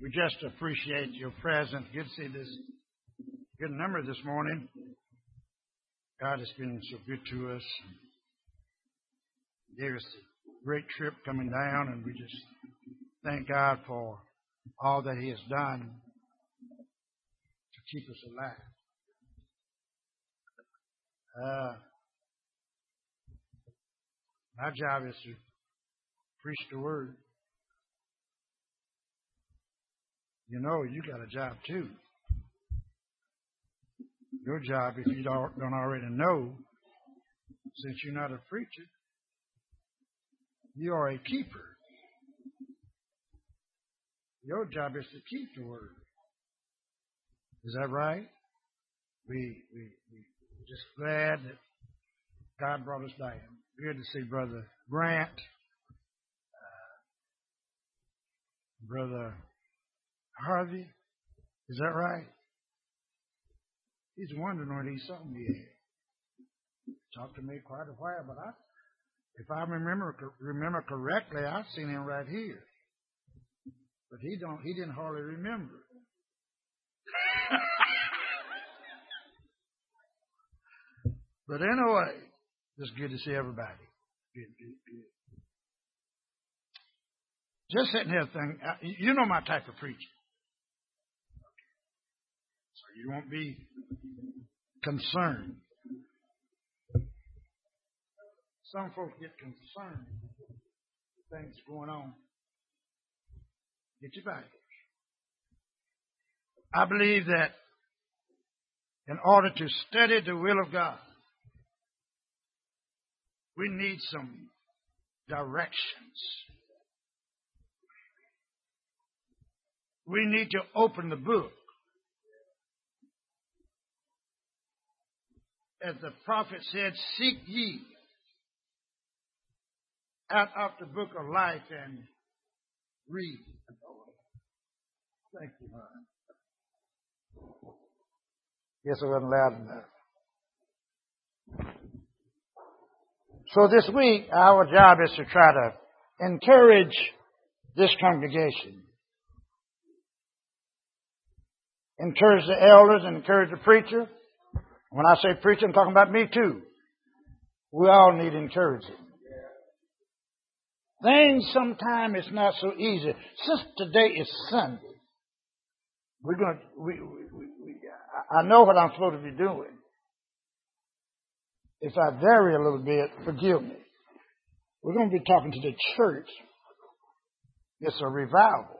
We just appreciate your presence. Good to see this good number this morning. God has been so good to us. Gave us a great trip coming down, and we just thank God for all that He has done to keep us alive. My job is to preach the Word. You know, you got a job too. Your job, if you don't already know, since you're not a preacher, you are a keeper. Your job is to keep the Word. Is that right? We just glad that God brought us down. Good to see Brother Grant, Brother Harvey. Is that right? He's wondering what he saw me at. Talked to me quite a while, but if I remember correctly, I've seen him right here. But he didn't hardly remember. But anyway, it's good to see everybody. Good. Just sitting here thinking, you know my type of preaching. So you won't be concerned. Some folks get concerned with things going on. Get your Bibles. I believe that in order to study the will of God, we need some directions. We need to open the book. As the prophet said, seek ye out of the book of life and read. Thank you, Lord. Guess I wasn't loud enough. So this week, our job is to try to encourage this congregation. Encourage the elders and encourage the preacher. When I say preacher, I'm talking about me too. We all need encouraging. Things sometimes it's not so easy. Since today is Sunday, I know what I'm supposed to be doing. If I vary a little bit, forgive me. We're going to be talking to the church. It's a revival.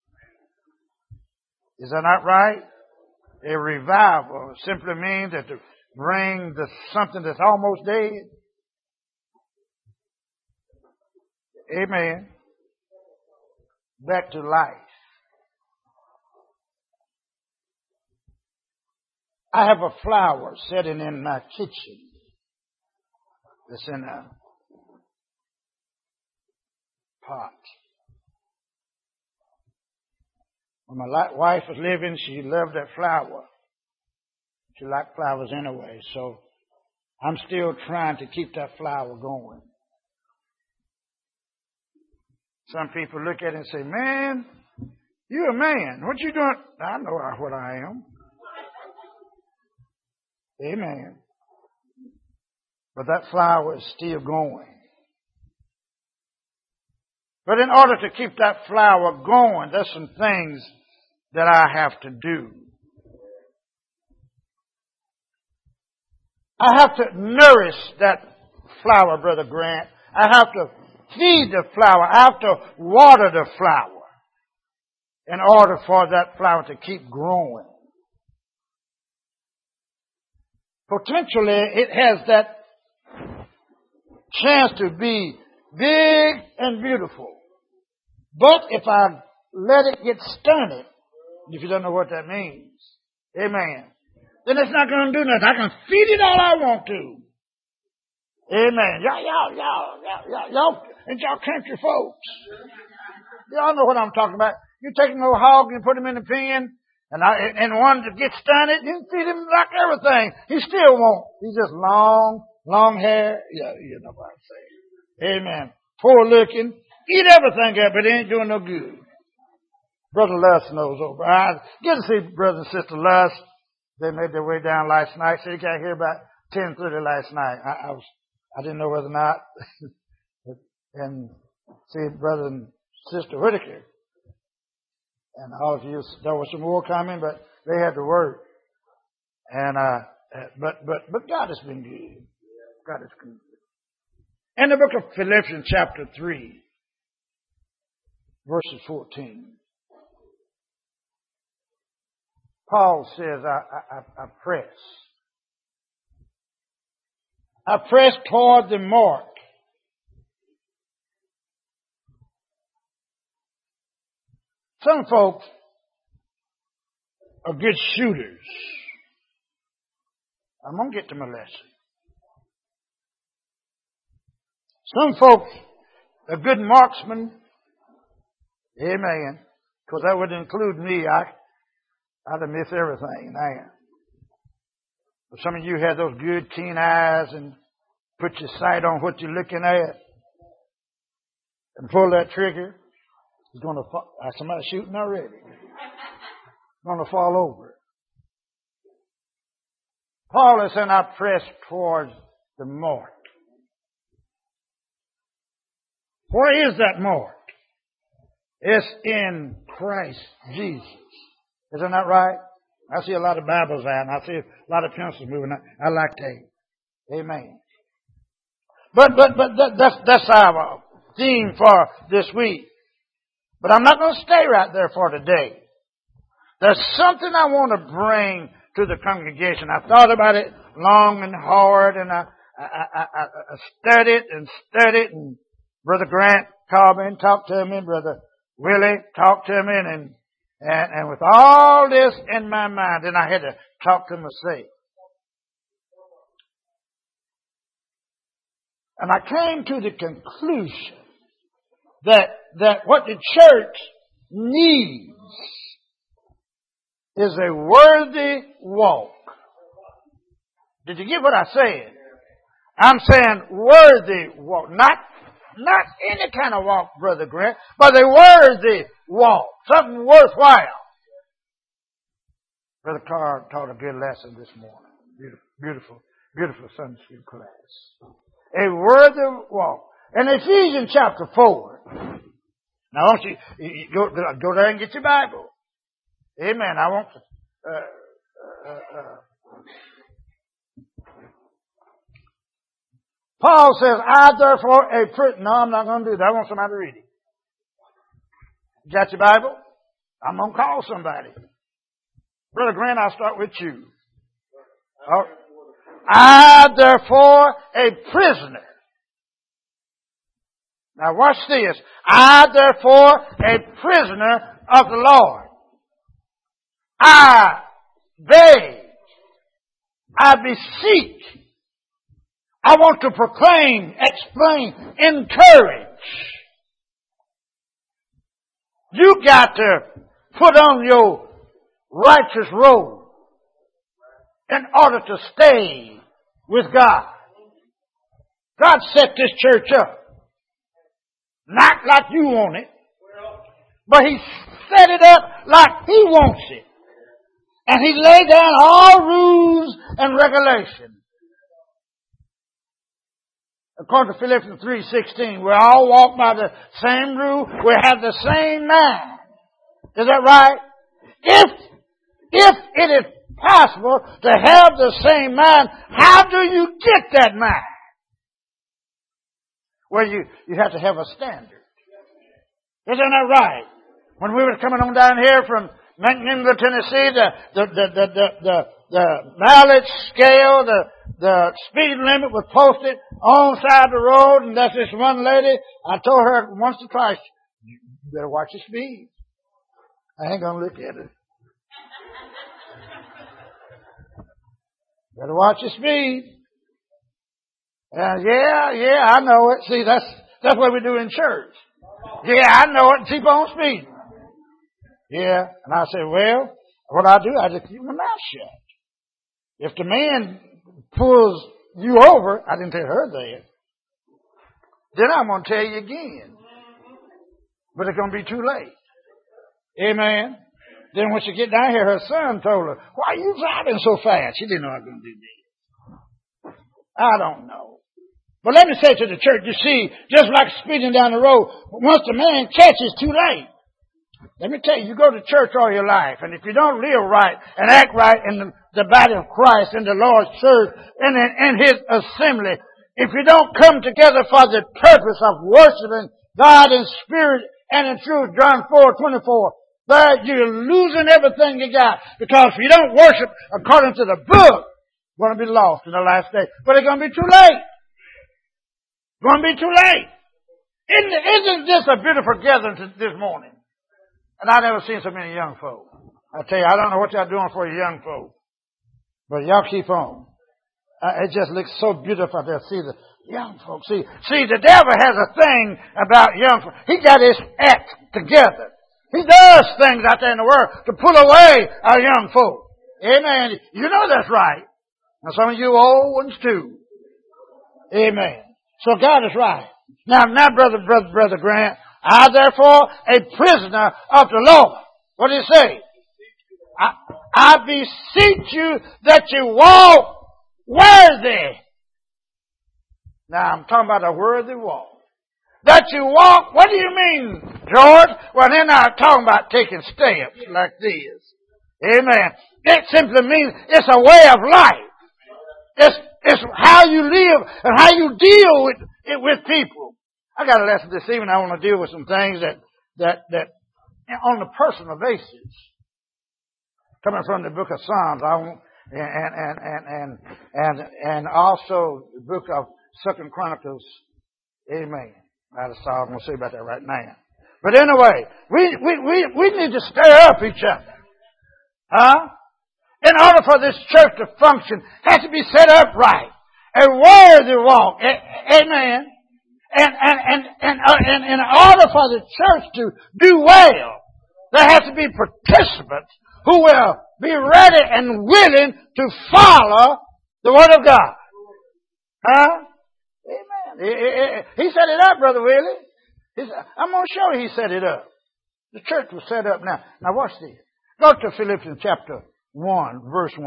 Is that not right? A revival simply means that to bring something that's almost dead. Amen. Back to life. I have a flower sitting in my kitchen. It's in a pot. When my wife was living, she loved that flower. She liked flowers anyway, so I'm still trying to keep that flower going. Some people look at it and say, man, you're a man. What you doing? I know what I am. Amen. But that flower is still going. But in order to keep that flower going, there's some things that I have to do. I have to nourish that flower, Brother Grant. I have to feed the flower. I have to water the flower in order for that flower to keep growing. Potentially, it has that chance to be big and beautiful. But if I let it get stunted, if you don't know what that means, amen, then it's not going to do nothing. I can feed it all I want to. Amen. Y'all, and y'all country folks. Y'all know what I'm talking about. You take an old hog and put him in the pen, and one that gets stunted, you feed him like everything. He still won't. He's just long hair. Yeah, you know what I'm saying. Amen. Poor looking. Eat everything up, but it ain't doing no good. Brother Luss knows over. I get to see Brother and Sister Luss. They made their way down last night, so you got here about 10:30 last night. I didn't know whether or not. And see Brother and Sister Whitaker. And all of you, there was some more coming, but they had to work. And, but God has been good. God has been good. In the book of Philippians chapter 3, verses 14, Paul says, I press. I press toward the mark. Some folks are good shooters. I'm going to get to my lesson. Some folks are good marksmen. Amen. Because that would include me. I'd have missed everything. Now. But some of you have those good keen eyes and put your sight on what you're looking at and pull that trigger. It's going to fall. Somebody shooting already. Going to fall over. Paul is saying, I press towards the mark. Where is that mark? It's in Christ Jesus. Isn't that right? I see a lot of Bibles out, and I see a lot of pencils moving. I like that. Amen. But that's our theme for this week. But I'm not going to stay right there for today. There's something I want to bring to the congregation. I thought about it long and hard, and I studied, and Brother Grant called me and talked to me, and Brother Willie talked to me, and with all this in my mind, then I had to talk to myself. And I came to the conclusion that what the church needs is a worthy walk. Did you get what I said? I'm saying worthy walk. Not any kind of walk, Brother Grant, but a worthy walk. Something worthwhile. Brother Carr taught a good lesson this morning. Beautiful Sunday school class. A worthy walk. In Ephesians chapter 4. Now, I want you go there and get your Bible. Amen. I want to. Paul says, I therefore a prisoner. No, I'm not going to do that. I want somebody to read it. You got your Bible? I'm going to call somebody. Brother Grant, I'll start with you. Oh. I therefore a prisoner. Now watch this. I therefore a prisoner of the Lord. I beg. I beseech. I want to proclaim, explain, encourage. You got to put on your righteous robe in order to stay with God. God set this church up. Not like you want it, but He set it up like He wants it. And He laid down all rules and regulations. According to Philippians 3:16, we all walk by the same rule. We have the same mind. Is that right? If it is possible to have the same mind, how do you get that mind? Well, you have to have a standard. Isn't that right? When we were coming on down here from Mankato, Tennessee, the mileage scale, the speed limit was posted on the side of the road, and that's this one lady. I told her once or twice, you better watch your speed. I ain't gonna look at it. Better watch your speed. Yeah, I know it. See, that's what we do in church. Yeah, I know it. Keep on speeding. Yeah, and I said, well, what I do, I just keep my mouth shut. If the man pulls you over, I didn't tell her that, then I'm going to tell you again. But it's going to be too late. Amen. Then when she get down here, her son told her, "Why are you driving so fast?" She didn't know I was going to do that. I don't know. But let me say to the church, you see, just like speeding down the road, once the man catches, too late. Let me tell you, you go to church all your life, and if you don't live right and act right in the body of Christ, in the Lord's church, in His assembly, if you don't come together for the purpose of worshiping God in spirit and in truth, John 4:24, but you're losing everything you got. Because if you don't worship according to the book, you're going to be lost in the last day. But it's going to be too late. It's going to be too late. Isn't this a beautiful gathering this morning? And I've never seen so many young folk. I tell you, I don't know what y'all doing for your young folk. But y'all keep on. It just looks so beautiful out there. See the young folks. See, the devil has a thing about young folks. He got his act together. He does things out there in the world to pull away our young folk. Amen. You know that's right. And some of you old ones too. Amen. So God is right. Now, Brother Grant, I therefore a prisoner of the Lord. What did he say? I beseech you that you walk worthy. Now, I'm talking about a worthy walk. That you walk, what do you mean, George? Well, they're not talking about taking steps like this. Amen. It simply means it's a way of life. It's how you live and how you deal with people. I got a lesson this evening. I want to deal with some things that on a personal basis, coming from the book of Psalms, and also the book of 2 Chronicles. Amen. That's all I'm going to say about that right now. But anyway, we need to stir up each other. Huh? In order for this church to function, it has to be set up right. A worthy walk. Amen. And in order for the church to do well, there has to be participants who will be ready and willing to follow the Word of God. Huh? Amen. He set it up, Brother Willie. I'm going to show you he set it up. The church was set up now. Now watch this. Go to Philippians chapter 1, verse 1.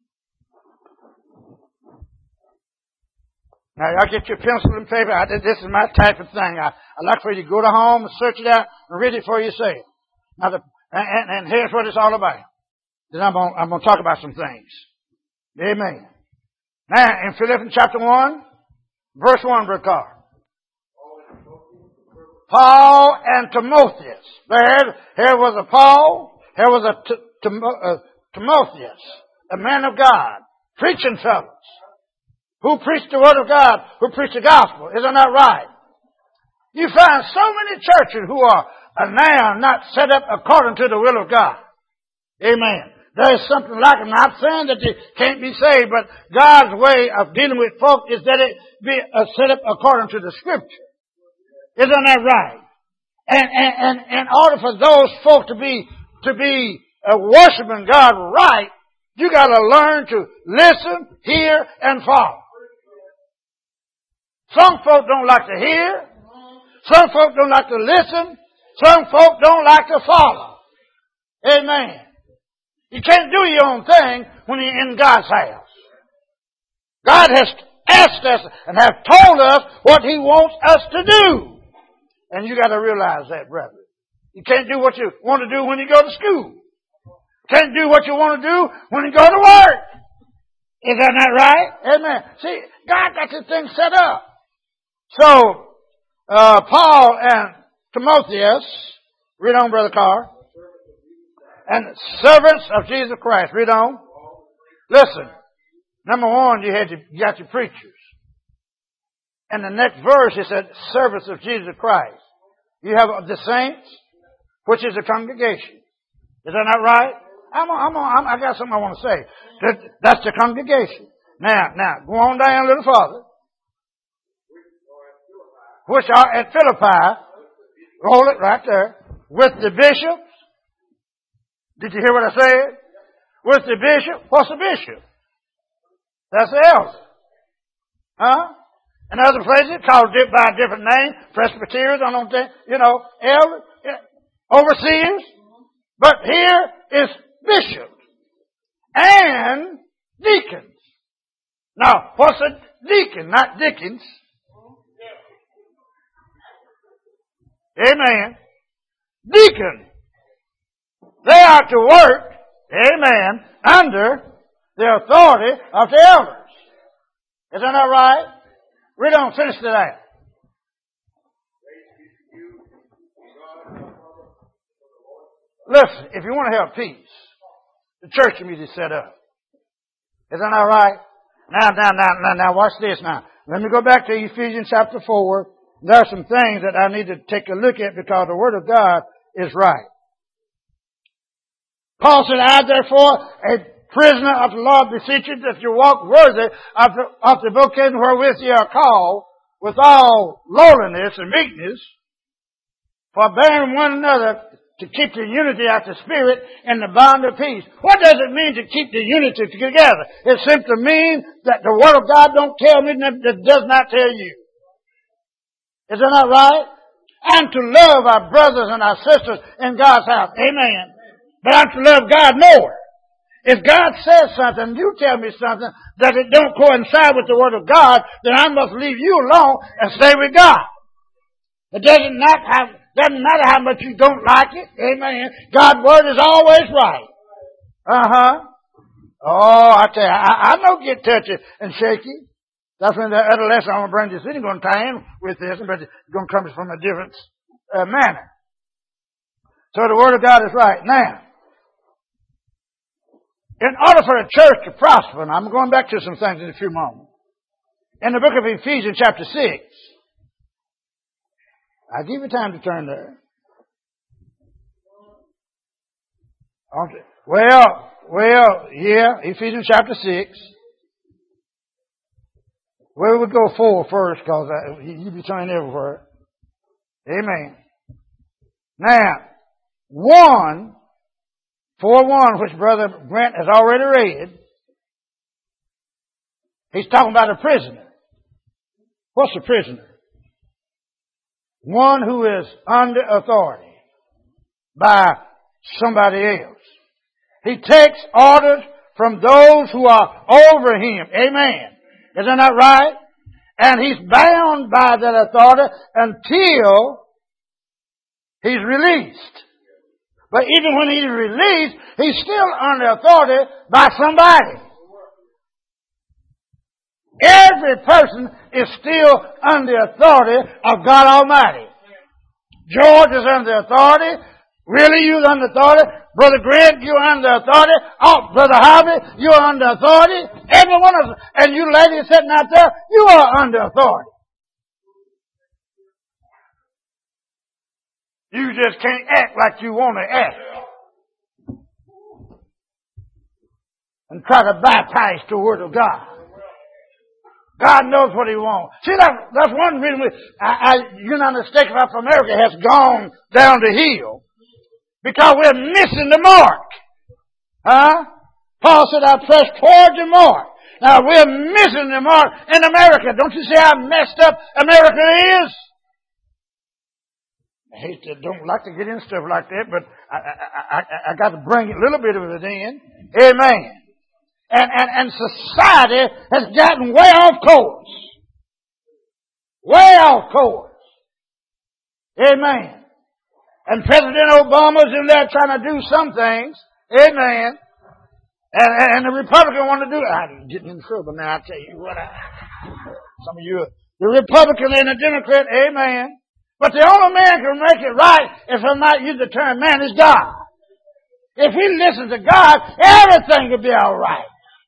Now, y'all get your pencil and paper. This is my type of thing. I like for you to go to home and search it out and read it for yourself. Now, and here's what it's all about. Then I'm going to talk about some things. Amen. Now, in Philippians chapter 1, verse 1, Brother Carr. Paul and Timotheus. Here was a Paul. Here was a Timotheus, a man of God, preaching fellows, who preached the Word of God, who preached the gospel. Isn't that right? You find so many churches who are now not set up according to the will of God. Amen. There is something like it. I'm not saying that they can't be saved, but God's way of dealing with folk is that it be set up according to the Scripture. Isn't that right? And in order for those folk to be worshiping God right, you got to learn to listen, hear, and follow. Some folk don't like to hear. Some folk don't like to listen. Some folk don't like to follow. Amen. You can't do your own thing when you're in God's house. God has asked us and have told us what He wants us to do. And you got to realize that, brother. You can't do what you want to do when you go to school. Can't do what you want to do when you go to work. Is that not right? Amen. See, God got this thing set up. So, Paul and Timotheus, read on, Brother Carr, and servants of Jesus Christ. Read on. Listen. Number one, you got your preachers. And the next verse, he said, servants of Jesus Christ. You have the saints, which is the congregation. Is that not right? I got something I want to say. That's the congregation. Now, go on down a little farther. Which are at Philippi. Roll it right there. With the bishops. Did you hear what I said? With the bishop. What's the bishop? That's the elder. Huh? In other places, called by a different name. Presbyterians, I don't think, elder. Overseers. But here is bishop and deacons. Now, what's a deacon? Not Dickens. Amen. Deacon. They are to work, amen, under the authority of the elders. Isn't that right? Read on, finish to that. Listen, if you want to have peace, the church community is set up. Isn't that right? Now, watch this now. Let me go back to Ephesians chapter 4. There are some things that I need to take a look at because the Word of God is right. Paul said, I therefore, a prisoner of the Lord, beseech you that you walk worthy of the vocation wherewith ye are called, with all lowliness and meekness, forbearing one another to keep the unity of the Spirit and the bond of peace. What does it mean to keep the unity together? It simply means that the Word of God don't tell me that it does not tell you. Isn't that right? And to love our brothers and our sisters in God's house. Amen. But I'm to love God more. If God says something, you tell me something that it don't coincide with the Word of God, then I must leave you alone and stay with God. It doesn't matter how much you don't like it. Amen. God's Word is always right. Oh, I tell you, I don't get touchy and shaky. That's when the other lesson I'm going to bring this in. It's going to tie in with this, but it's going to come from a different manner. So the Word of God is right. Now, in order for a church to prosper, and I'm going back to some things in a few moments, in the book of Ephesians chapter 6, I'll give you time to turn there. Ephesians chapter 6. Well, we'll go forward first because you be turning everywhere. Amen. Now, 4:1, which Brother Brent has already read, he's talking about a prisoner. What's a prisoner? One who is under authority by somebody else. He takes orders from those who are over him. Amen. Isn't that right? And he's bound by that authority until he's released. But even when he's released, he's still under authority by somebody. Every person is still under authority of God Almighty. George is under authority. Willie, you're under authority. Brother Greg, you're under authority. Oh, Brother Harvey, you're under authority. Every one of us. And you ladies sitting out there, you are under authority. You just can't act like you want to act. And try to bypass the Word of God. God knows what He wants. See, that's one reason the United States of America has gone down the hill. Because we're missing the mark. Paul said, I press toward the mark. Now, we're missing the mark in America. Don't you see how messed up America is? I don't like to get in stuff like that, but I got to bring a little bit of it in. Amen. And society has gotten way off course. Way off course. Amen. And President Obama's in there trying to do some things. Amen. And the Republican want to do it. I'm getting in trouble now, I tell you what. Some of you, the Republican and the Democrat, amen. But the only man can make it right, if I might use the term man, is God. If he listens to God, everything will be all right.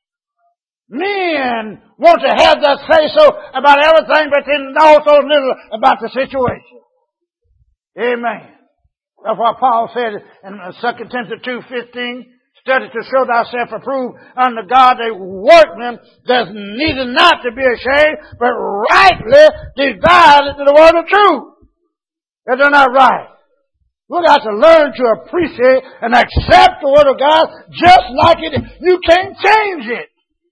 Men want to have that say-so about everything, but then also little about the situation. Amen. That's why Paul said in 2 Timothy 2:15, study to show thyself approved unto God, a workman that's needed not to be ashamed, but rightly divide the word of truth. Isn't that right? We got to learn to appreciate and accept the Word of God just like it is. You can't change it.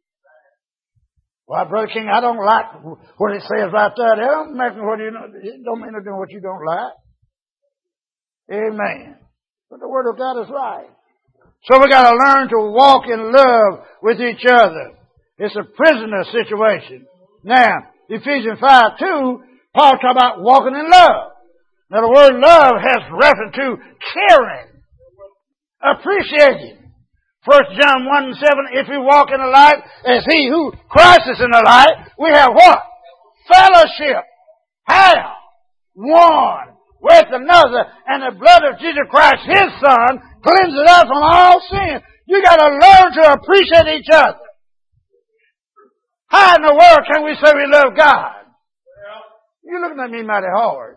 Well, Brother King, I don't like what it says right there. It don't mean to do what you don't like. Amen. But the Word of God is right. So we got to learn to walk in love with each other. It's a prisoner situation. Now, Ephesians 5:2, Paul talks about walking in love. Now the word love has reference to caring, appreciating. 1 John 1:7, if we walk in the light as he who Christ is in the light, we have what? Fellowship. How? One with another, and the blood of Jesus Christ, his Son, cleanses us from all sin. You got to learn to appreciate each other. How in the world can we say we love God? You're looking at me mighty hard.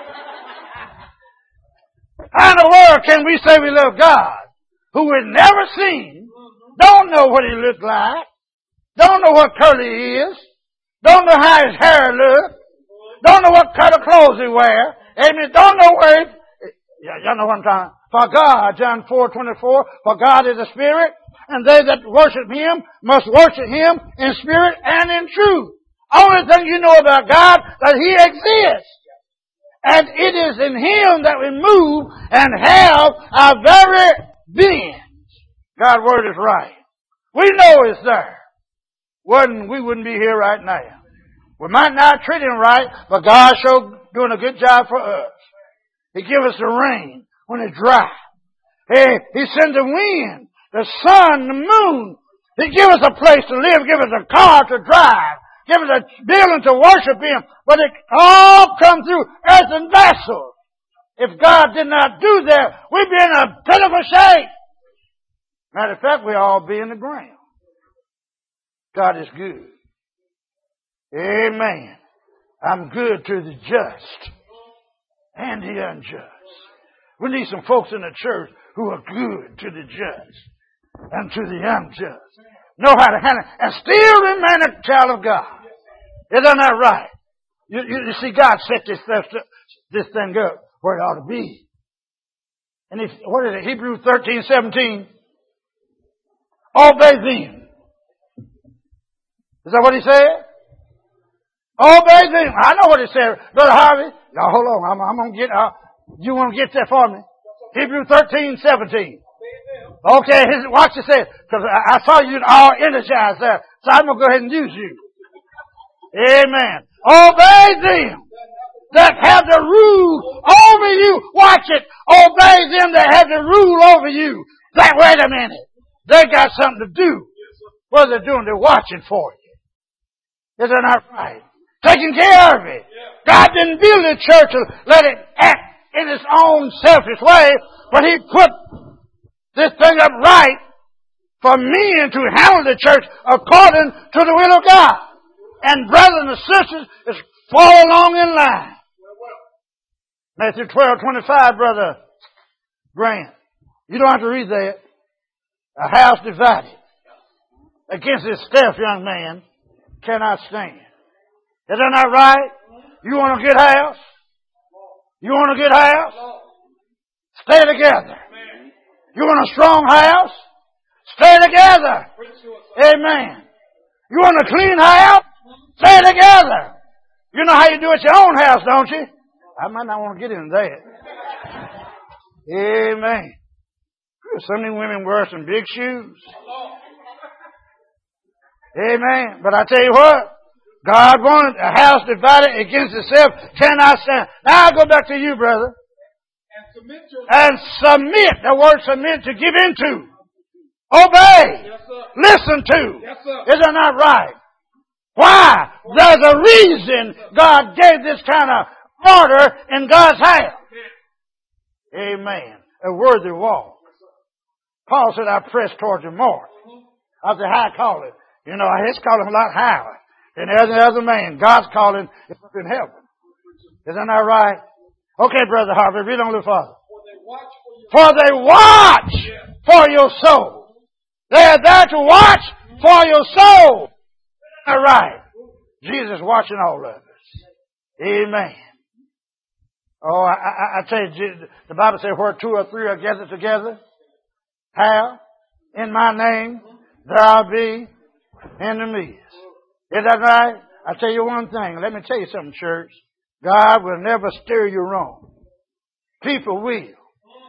How in the world can we say we love God, who we've never seen, don't know what he looks like, don't know what color he is, don't know how his hair looks, don't know what kind of clothes he wears, amen, don't know where he, y'all know what I'm talking about. For God, John 4:24, for God is a spirit, and they that worship him must worship him in spirit and in truth. Only thing you know about God, that he exists. And it is in him that we move and have our very beings. God's word is right. We know it's there. We wouldn't be here right now. We might not treat him right, but God sure doing a good job for us. He give us the rain when it's dry. He sends the wind, the sun, the moon. He give us a place to live, give us a car to drive, give us a building to worship him. But it all comes through earthen vessels. If God did not do that, we'd be in a pitiful shape. Matter of fact, we all be in the ground. God is good. Amen. I'm good to the just and the unjust. We need some folks in the church who are good to the just and to the unjust. Know how to handle it and still remain a child of God. Isn't that right? You see, God set this thing up where it ought to be. And what is it? Hebrews 13:17. Obey them. Is that what he said? Obey them. I know what he said. Brother Harvey, y'all hold on. I'm going to get, you want to get that for me? Hebrews 13:17. Okay, watch this say. Because I saw you all energized there. So I'm going to go ahead and use you. Amen. Obey them that have the rule over you. Watch it. Obey them that have the rule over you. Wait a minute. They got something to do. What they're doing, they're watching for you. Isn't that right? Taking care of it. God didn't build the church to let it act in its own selfish way, but he put this thing up right for men to handle the church according to the will of God. And brothers and sisters, just fall along in line. Matthew 12:25, Brother Grant. You don't have to read that. A house divided against itself, young man, cannot stand. Isn't that right? You want a good house? You want a good house? Stay together. You want a strong house? Stay together. Amen. You want a clean house? Stay together. You know how you do at your own house, don't you? I might not want to get into that. Amen. Some of these women wear some big shoes. Amen. But I tell you what, God wanted a house divided against itself cannot stand. Now I go back to you, brother. And submit. The word submit, to give into. Obey. Yes, listen to. Yes, isn't that right? Why? There's a reason God gave this kind of order in God's house. Amen. A worthy walk. Paul said, I press towards the mark of the high calling. You know, his calling a lot higher than every other man. God's calling is up in heaven. Isn't that right? Okay, Brother Harvey, read on a little further. For they watch for your soul. They are there to watch for your soul. Isn't that right? Jesus is watching all of us. Amen. Oh, I tell you, the Bible says where two or three are gathered together, how? In my name, there I'll be in the midst. Is that right? I tell you one thing. Let me tell you something, church. God will never steer you wrong. People will.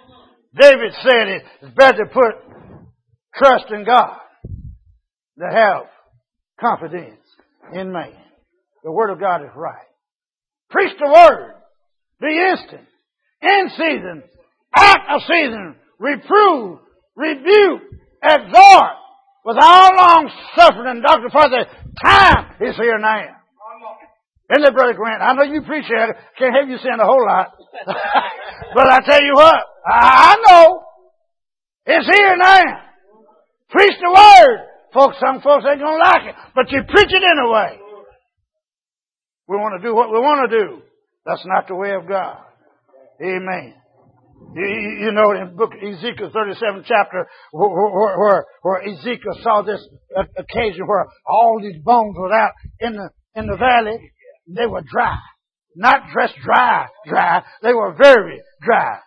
David said it's better to put trust in God than have confidence in man. The Word of God is right. Preach the Word. Be instant. In season. Out of season. Reprove. Rebuke. Exhort. With all long suffering and doctrine, for the time is here now. Isn't it, Brother Grant? I know you appreciate it. Can't have you saying a whole lot. But I tell you what, I know. It's here now. Preach the Word. Some folks ain't gonna like it, but you preach it anyway. We want to do what we want to do. That's not the way of God. Amen. You know, in the book of Ezekiel 37 chapter, where Ezekiel saw this occasion where all these bones were out in the valley, they were dry. Not just dry. They were very dry.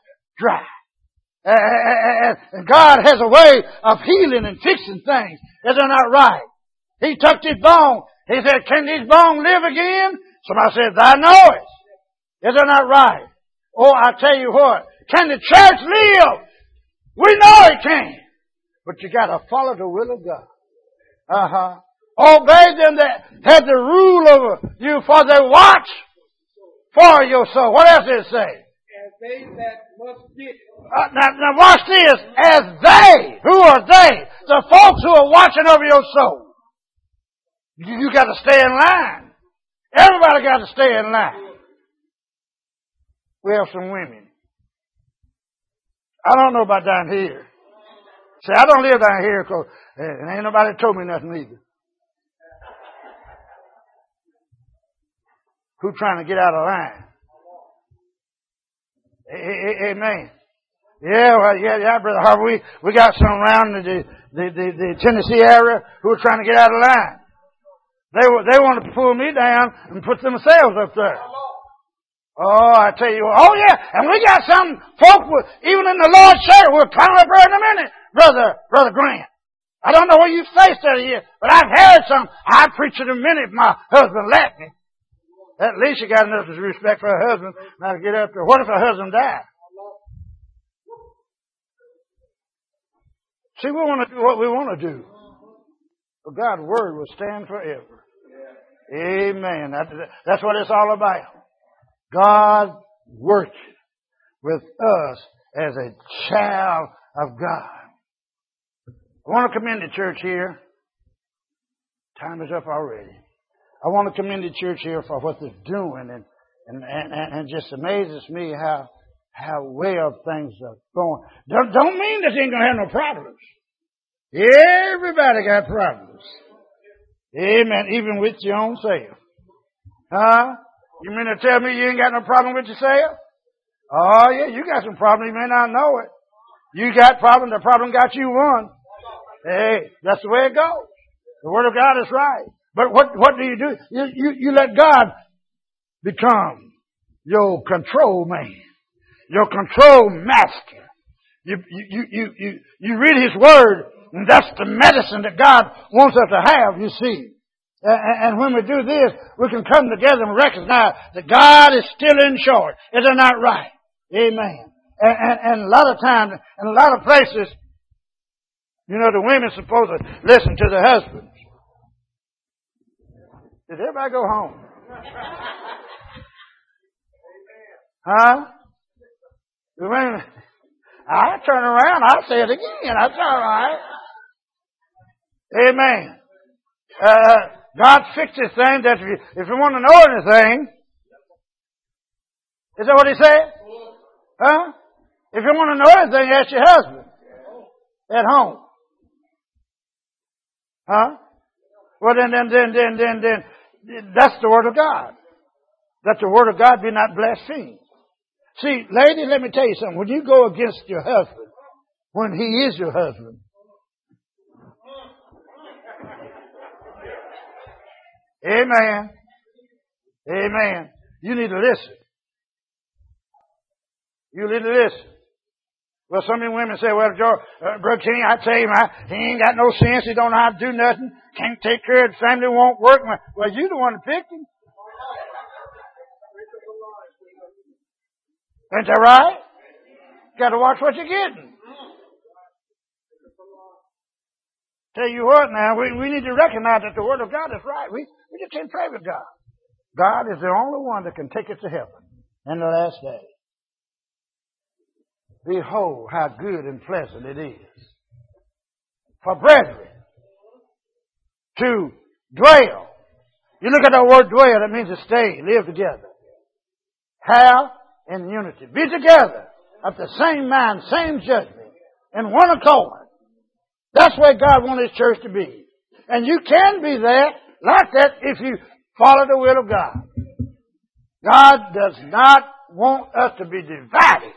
And God has a way of healing and fixing things that are not right. He took this bone. He said, can these bones live again? Somebody said, thou knowest. Is it not right? Oh, I tell you what. Can the church live? We know it can. But you got to follow the will of God. Obey them that have the rule over you, for they watch for your soul. What else did it say? As they that must get. Now watch this. As they. Who are they? The folks who are watching over your soul. You got to stay in line. Everybody got to stay in line. We have some women. I don't know about down here. See, I don't live down here because ain't nobody told me nothing either. Who trying to get out of line? Amen. Yeah, Brother Harvey. We got some around the Tennessee area who are trying to get out of line. They want to pull me down and put themselves up there. Oh, I tell you, oh yeah, and we got some folk even in the Lord's church who are coming up here in a minute, Brother Grant. I don't know where you faced that here, but I've heard some. I'd preach in a minute if my husband let me. At least you got enough respect for her husband now to get up there. What if her husband died? See, we want to do what we want to do. But God's Word will stand forever. Amen. That's what it's all about. God working with us as a child of God. I want to commend the church here. Time is up already. I want to commend the church here for what they're doing, and just amazes me how well things are going. Don't mean that you ain't gonna have no problems. Everybody got problems. Amen. Even with your own self. Huh? You mean to tell me you ain't got no problem with yourself? Oh yeah, you got some problems. You may not know it. You got problems. The problem got you one. Hey, that's the way it goes. The Word of God is right. But what do? You let God become your control man, your control master. You read His Word, and that's the medicine that God wants us to have, you see. And when we do this, we can come together and recognize that God is still in charge. Is it not right? Amen. And a lot of times, in a lot of places, you know, the women's supposed to listen to their husbands. Did everybody go home? Huh? The women, I turn around, I'll say it again. That's all right. Amen. God fixes things that if you want to know anything, is that what He said? Huh? If you want to know anything, ask your husband at home. Huh? Well, then, that's the Word of God. That the Word of God be not blasphemed. See, lady, let me tell you something. When you go against your husband, when he is your husband, amen. Amen. You need to listen. You need to listen. Well, some of you women say, well, Brother King, I tell you, he ain't got no sense. He don't know how to do nothing. Can't take care of the family, won't work. Well, you the one that picked him. Ain't that right? Got to watch what you're getting. Tell you what now, we need to recognize that the Word of God is right. We just can't play with God. God is the only one that can take us to heaven in the last day. Behold, how good and pleasant it is for brethren to dwell. You look at that word dwell, that means to stay, live together. Have in unity. Be together of the same mind, same judgment, in one accord. That's where God wants His church to be. And you can be there like that if you follow the will of God. God does not want us to be divided.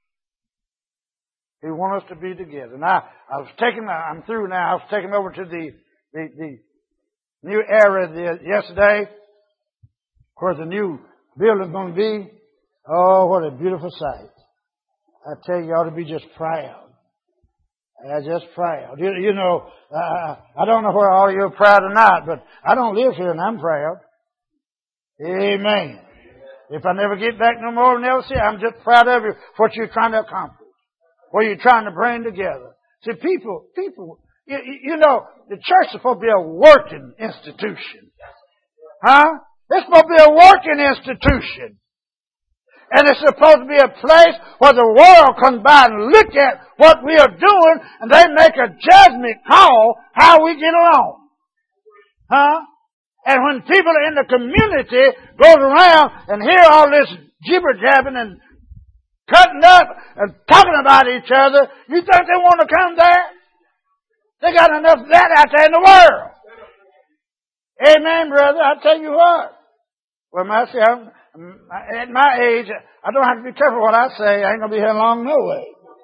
He wants us to be together. Now, I'm through now. I was taken over to the new area yesterday, where the new building's going to be. Oh, what a beautiful sight. I tell you, you ought to be just proud. Just proud. You know, I don't know where all of you are proud or not, but I don't live here and I'm proud. Amen. If I never get back no more and never see, I'm just proud of you for what you're trying to accomplish, what you're trying to bring together. See, people, you know, the church is supposed to be a working institution. Huh? It's supposed to be a working institution. And it's supposed to be a place where the world comes by and look at what we are doing and they make a judgment call how we get along. Huh? And when people in the community goes around and hear all this jibber-jabbing and cutting up and talking about each other, you think they want to come there? They got enough of that out there in the world. Amen, brother. I tell you what. Well, at my age, I don't have to be careful what I say. I ain't going to be here long no way.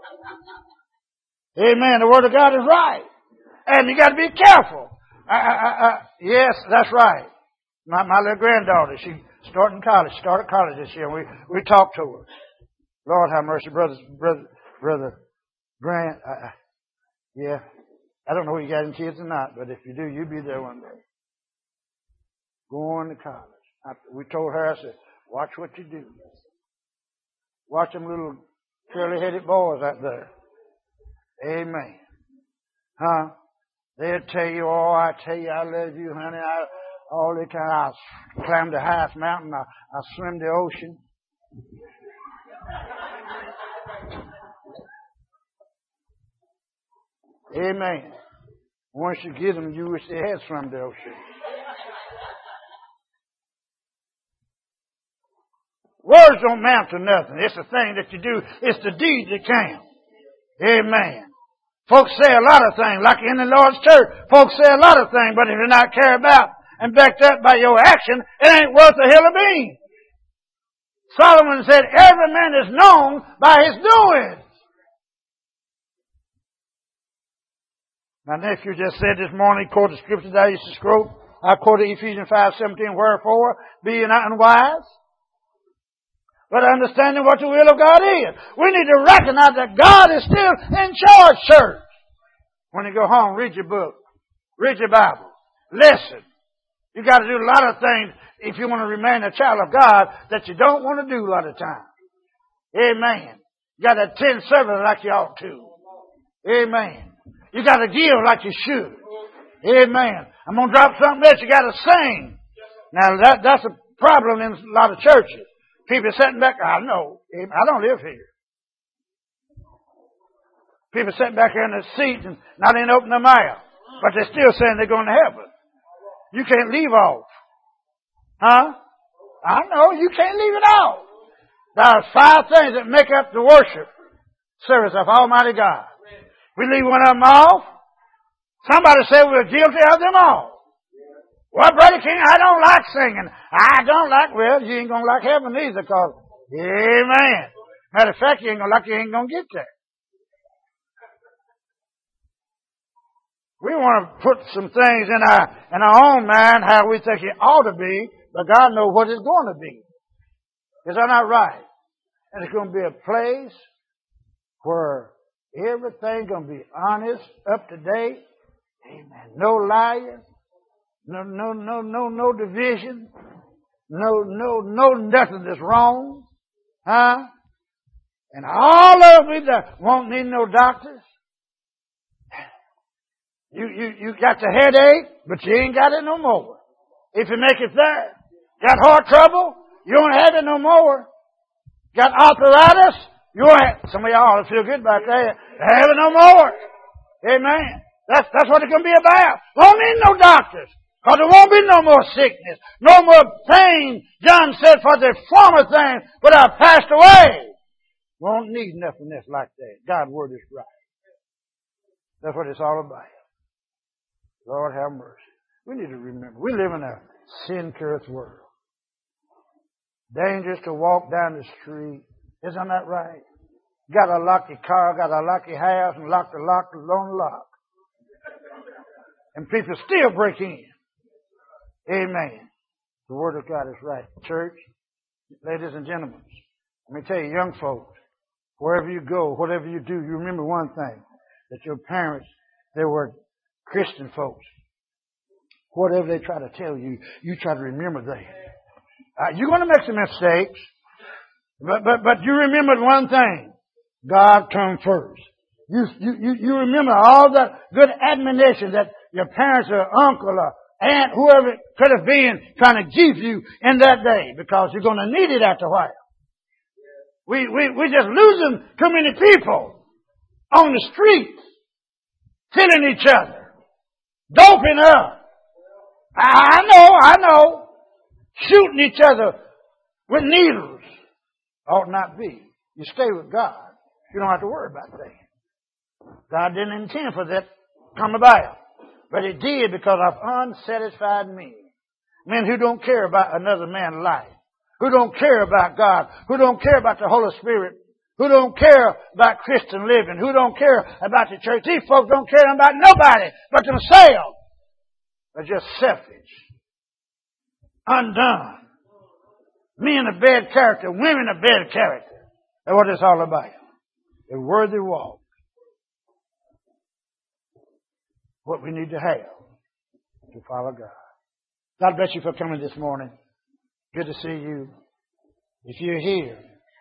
Amen. The Word of God is right. And you got to be careful. Yes, that's right. My little granddaughter, she's started college this year, and we talked to her. Lord have mercy, brother Grant. Yeah. I don't know if you got any kids or not, but if you do, you'll be there one day. Going to college. We told her, I said, watch what you do. Watch them little curly-headed boys out there. Amen. Huh? They'll tell you, oh, I tell you, I love you, honey. All the time. I climbed the highest mountain. I swim the ocean. Amen. Once you get them, you wish they had swum the ocean. Words don't amount to nothing. It's the thing that you do. It's the deed that count. Amen. Folks say a lot of things, like in the Lord's church. Folks say a lot of things, but if you're not carried about and backed up by your action, it ain't worth a hill of beans. Solomon said, every man is known by his doings. My nephew just said this morning, he quoted scripture that I used to quote. I quoted Ephesians 5:17, wherefore, be ye not unwise, but understanding what the will of God is. We need to recognize that God is still in charge, church. When you go home, read your book. Read your Bible. Listen. You got to do a lot of things if you want to remain a child of God that you don't want to do a lot of times. Amen. You got to attend service like you ought to. Amen. You got to give like you should. Amen. I'm going to drop something else. You got to sing. Now, that's a problem in a lot of churches. People sitting back, I know. I don't live here. People sitting back here in the seat and not even open their mouth. But they're still saying they're going to heaven. You can't leave off. Huh? I know. You can't leave it off. There are 5 things that make up the worship service of Almighty God. We leave one of them off. Somebody said we're guilty of them all. Well, Brother King, I don't like singing. I don't like, well, you ain't going to like heaven either, because, amen. Matter of fact, you ain't going to like, you ain't going to get there. We want to put some things in our own mind how we think it ought to be, but God knows what it's going to be. Is that not right? And it's going to be a place where everything's going to be honest, up to date. Amen. No liars. No division. No, nothing that's wrong. Huh? And all of we that won't need no doctors. You got the headache, but you ain't got it no more. If you make it there. Got heart trouble, you don't have it no more. Got arthritis, you don't have, some of y'all feel good about that. Have it no more. Amen. That's what it's going to be about. Won't need no doctors. Because there won't be no more sickness. No more pain. John said, for the former things but are passed away. Won't need nothing else like that. God's word is right. That's what it's all about. Lord have mercy. We need to remember, we live in a sin-cursed world. Dangerous to walk down the street. Isn't that right? Got to lock your car, got to lock your house, and lock the lone lock. And people still break in. Amen. The Word of God is right. Church, ladies and gentlemen, let me tell you, young folks, wherever you go, whatever you do, you remember one thing, that your parents, they were Christian folks. Whatever they try to tell you, you try to remember that. You're going to make some mistakes, but you remember one thing. God comes first. You remember all that good admonition that your parents or uncle or aunt, whoever it could have been, trying to give you in that day, because you're going to need it after a while. We're just losing too many people on the streets, killing each other, doping up. I know. Shooting each other with needles. Ought not be. You stay with God. You don't have to worry about that. God didn't intend for that to come about. But it did because of unsatisfied men. Men who don't care about another man's life. Who don't care about God. Who don't care about the Holy Spirit. Who don't care about Christian living. Who don't care about the church. These folks don't care about nobody but themselves. They're just selfish. Undone. Men of bad character. Women of bad character. That's what it's all about. A worthy walk. What we need to have to follow God. God bless you for coming this morning. Good to see you. If you're here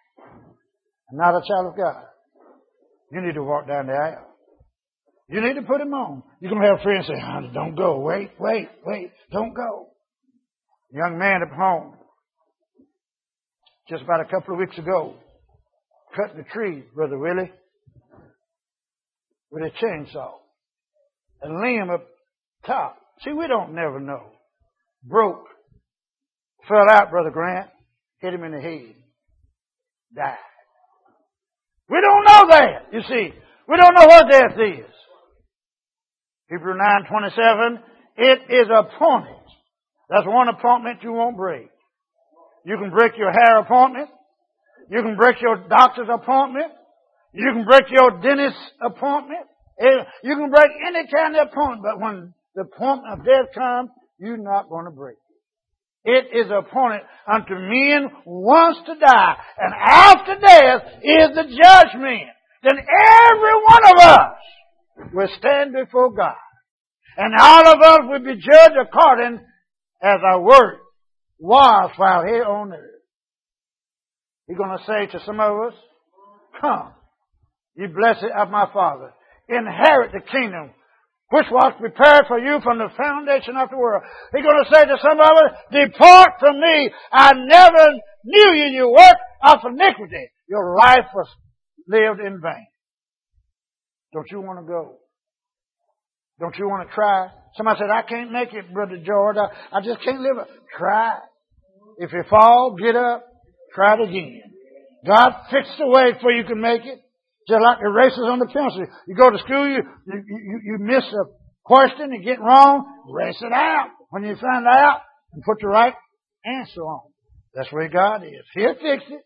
and not a child of God, you need to walk down the aisle. You need to put him on. You're going to have friends say, honey, don't go. Wait. Don't go. Young man at home, just about a couple of weeks ago, cutting the tree, Brother Willie, with a chainsaw. And limb up top. See, we don't never know. Broke. Fell out, Brother Grant. Hit him in the head. Died. We don't know that, you see. We don't know what death is. Hebrew 9:27, it is appointed. That's one appointment you won't break. You can break your hair appointment. You can break your doctor's appointment. You can break your dentist's appointment. You can break any kind of appointment, but when the appointment of death comes, you're not going to break it. It is appointed unto men once to die, and after death is the judgment. Then every one of us will stand before God. And all of us will be judged according as our work was while here on earth. He's going to say to some of us, come, ye blessed of my Father, inherit the kingdom which was prepared for you from the foundation of the world. He's going to say to some of us, depart from me, I never knew you, you work of iniquity. Your life was lived in vain. Don't you want to go? Don't you want to try? Somebody said, I can't make it, Brother George. I just can't live it. Try. If you fall, get up. Try it again. God fixed a way for you can make it. Just like the races on the pencil. You go to school, you miss a question and get wrong, race it out. When you find out, and put the right answer on. That's where God is. He'll fix it.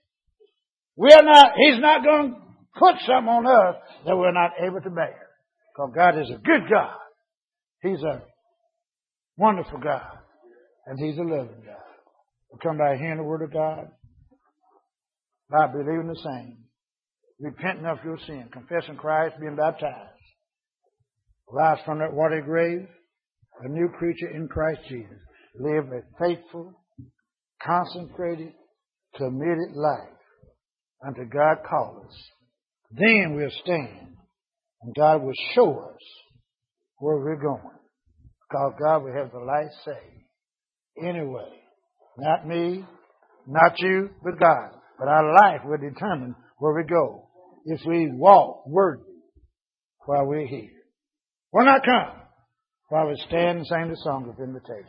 He's not going to put something on us that we're not able to bear. Because God is a good God. He's a wonderful God. And He's a loving God. We come by hearing the Word of God, by believing the same, repenting of your sin, confessing Christ, being baptized, rise from that watery grave, a new creature in Christ Jesus. Live a faithful, consecrated, committed life until God calls us. Then we'll stand, and God will show us where we're going. Because God will have the last say. Anyway, not me, not you, but God. But our life will determine where we go if we walk worthy while we're here. Why not come while we stand and sing the song of invitation?